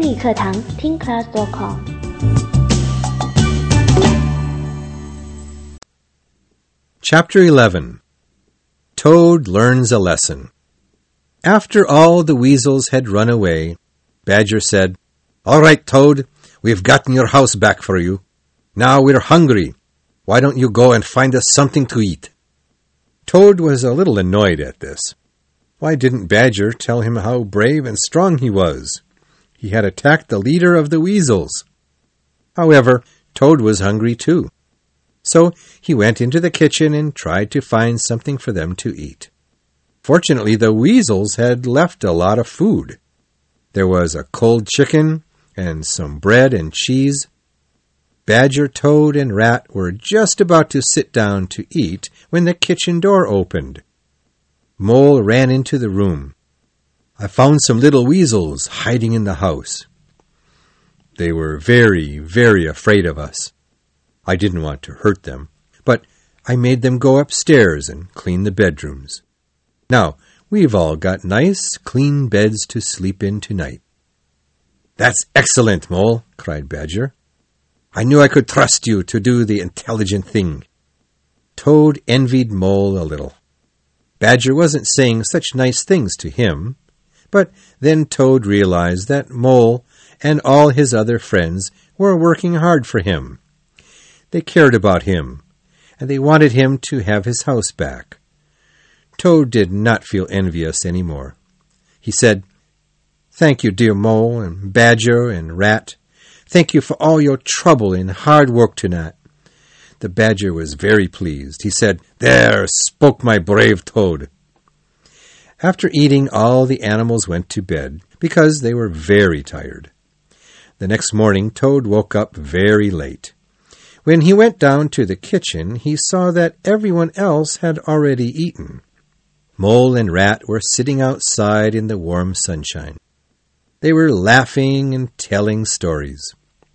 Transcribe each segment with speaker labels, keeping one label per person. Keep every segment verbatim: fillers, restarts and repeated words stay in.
Speaker 1: 英语课堂听 class dot com。
Speaker 2: Chapter eleven. Toad Learns a Lesson. After all the weasels had run away, Badger said, "All right, Toad, we've gotten your house back for you. Now we're hungry. Why don't you go and find us something to eat?" Toad was a little annoyed at this. Why didn't Badger tell him how brave and strong he was? He had attacked the leader of the weasels. However, Toad was hungry too. So he went into the kitchen and tried to find something for them to eat. Fortunately, the weasels had left a lot of food. There was a cold chicken and some bread and cheese. Badger, Toad, and Rat were just about to sit down to eat when the kitchen door opened. Mole ran into the room. "I found some little weasels hiding in the house. They were very, very afraid of us. I didn't want to hurt them, but I made them go upstairs and clean the bedrooms. Now, we've all got nice, clean beds to sleep in tonight." "That's excellent, Mole," cried Badger. "I knew I could trust you to do the intelligent thing." Toad envied Mole a little. Badger wasn't saying such nice things to him, but then Toad realized that Mole and all his other friends were working hard for him. They cared about him, and they wanted him to have his house back. Toad did not feel envious any more. He said, "Thank you, dear Mole and Badger and Rat. Thank you for all your trouble and hard work tonight." The Badger was very pleased. He said, "There spoke my brave Toad." After eating, all the animals went to bed because they were very tired. The next morning, Toad woke up very late. When he went down to the kitchen, he saw that everyone else had already eaten. Mole and Rat were sitting outside in the warm sunshine. They were laughing and telling stories.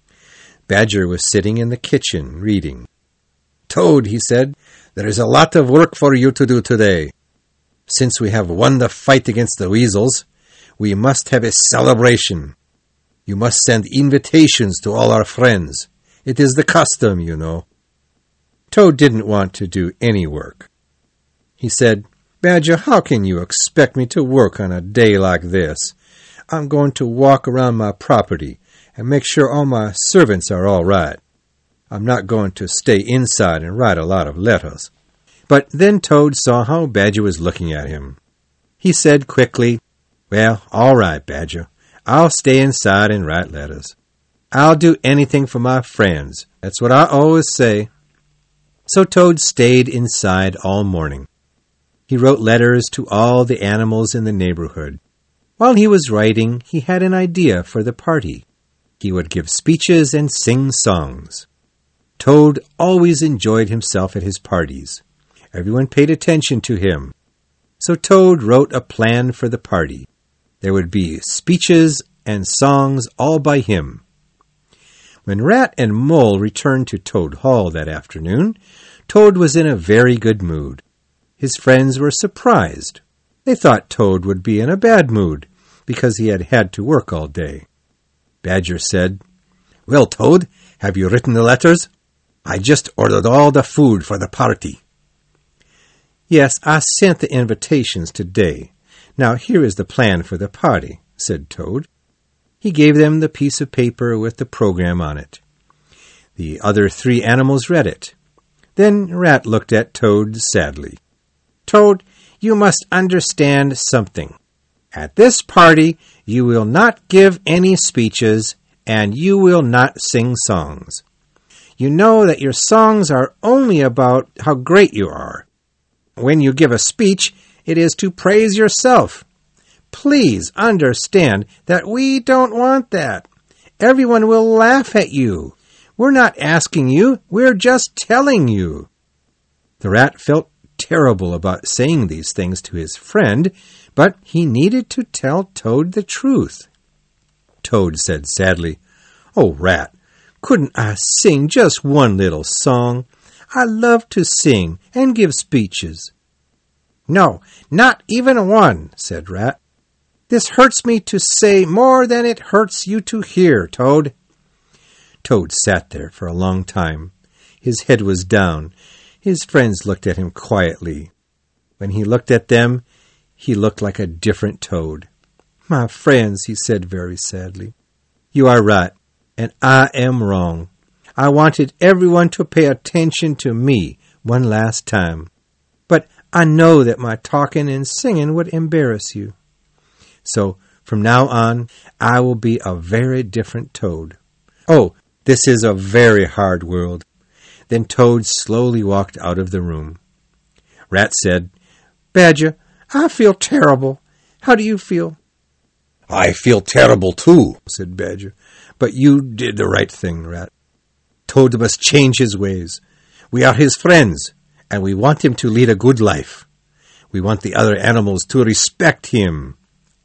Speaker 2: Badger was sitting in the kitchen reading. "Toad," he said, "there is a lot of work for you to do today. Since we have won the fight against the weasels, we must have a celebration. You must send invitations to all our friends. It is the custom, you know." Toad didn't want to do any work. He said, "Badger, how can you expect me to work on a day like this? I'm going to walk around my property and make sure all my servants are all right. I'm not going to stay inside and write a lot of letters." But then Toad saw how Badger was looking at him. He said quickly, "Well, all right, Badger. I'll stay inside and write letters. I'll do anything for my friends. That's what I always say." So Toad stayed inside all morning. He wrote letters to all the animals in the neighborhood. While he was writing, he had an idea for the party. He would give speeches and sing songs. Toad always enjoyed himself at his parties. Everyone paid attention to him. So Toad wrote a plan for the party. There would be speeches and songs all by him. When Rat and Mole returned to Toad Hall that afternoon, Toad was in a very good mood. His friends were surprised. They thought Toad would be in a bad mood because he had had to work all day. Badger said, "Well, Toad, have you written the letters? I just ordered all the food for the party." "Yes, I sent the invitations today. Now here is the plan for the party," said Toad. He gave them the piece of paper with the program on it. The other three animals read it. Then Rat looked at Toad sadly. "Toad, you must understand something. At this party, you will not give any speeches, and you will not sing songs. You know that your songs are only about how great you are. When you give a speech, it is to praise yourself. Please understand that we don't want that. Everyone will laugh at you. We're not asking you, we're just telling you." The Rat felt terrible about saying these things to his friend, but he needed to tell Toad the truth. Toad said sadly, "Oh, Rat, couldn't I sing just one little song? I love to sing and give speeches." "No, not even one," said Rat. This hurts me to say more than it hurts you to hear, Toad. Toad sat there for a long time. His head was down. His friends looked at him quietly. When he looked at them, he looked like a different Toad. My friends, he said very sadly, you are right, and I am wrong. I wanted everyone to pay attention to me one last time. But I know that my talking and singing would embarrass you. So from now on, I will be a very different Toad. Oh, this is a very hard world. Then Toad slowly walked out of the room. Rat said, Badger, I feel terrible. How do you feel? I feel terrible too, said Badger. But you did the right thing, Rat. Toad must change his ways. We are his friends, and we want him to lead a good life. We want the other animals to respect him.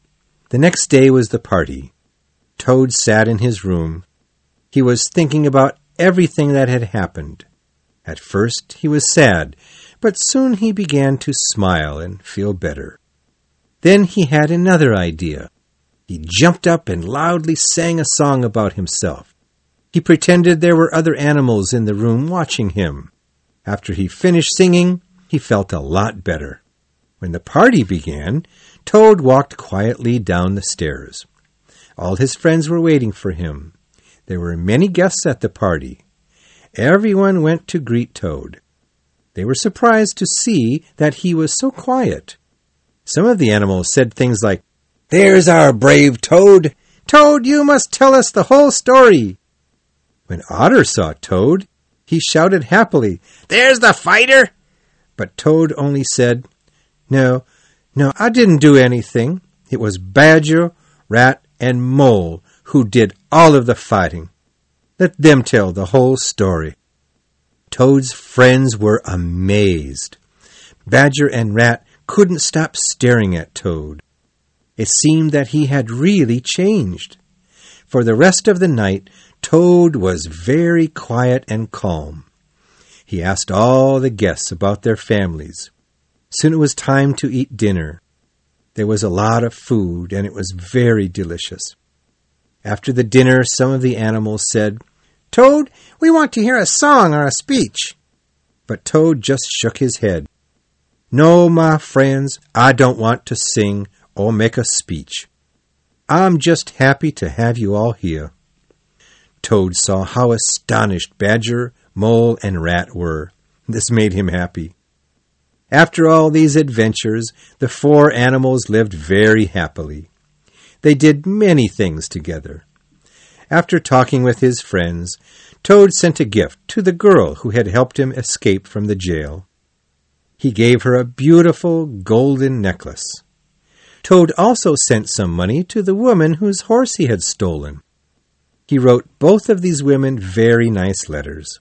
Speaker 2: The next day was the party. Toad sat in his room. He was thinking about everything that had happened. At first he was sad, but soon he began to smile and feel better. Then he had another idea. He jumped up and loudly sang a song about himself. He pretended there were other animals in the room watching him. After he finished singing, he felt a lot better. When the party began, Toad walked quietly down the stairs. All his friends were waiting for him. There were many guests at the party. Everyone went to greet Toad. They were surprised to see that he was so quiet. Some of the animals said things like, There's our brave Toad. Toad, you must tell us the whole story. When Otter saw Toad, he shouted happily, There's the fighter! But Toad only said, No, no, I didn't do anything. It was Badger, Rat, and Mole who did all of the fighting. Let them tell the whole story. Toad's friends were amazed. Badger and Rat couldn't stop staring at Toad. It seemed that he had really changed. For the rest of the night, Toad was very quiet and calm. He asked all the guests about their families. Soon it was time to eat dinner. There was a lot of food, and it was very delicious. After the dinner, some of the animals said, Toad, we want to hear a song or a speech. But Toad just shook his head. No, my friends, I don't want to sing or make a speech. I'm just happy to have you all here. Toad saw how astonished Badger, Mole, and Rat were. This made him happy. After all these adventures, the four animals lived very happily. They did many things together. After talking with his friends, Toad sent a gift to the girl who had helped him escape from the jail. He gave her a beautiful golden necklace. Toad also sent some money to the woman whose horse he had stolen. He wrote both of these women very nice letters.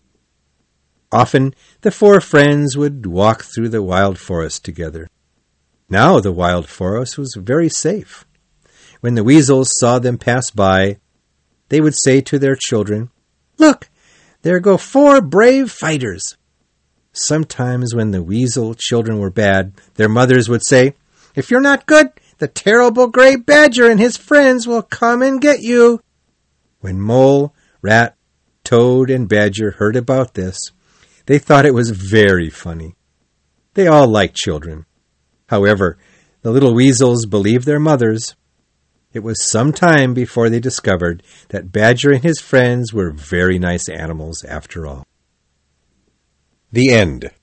Speaker 2: Often the four friends would walk through the wild forest together. Now the wild forest was very safe. When the weasels saw them pass by, they would say to their children, Look, there go four brave fighters. Sometimes when the weasel children were bad, their mothers would say, If you're not good, the terrible gray badger and his friends will come and get you. When Mole, Rat, Toad, and Badger heard about this, they thought it was very funny. They all liked children. However, the little weasels believed their mothers. It was some time before they discovered that Badger and his friends were very nice animals after all. The end.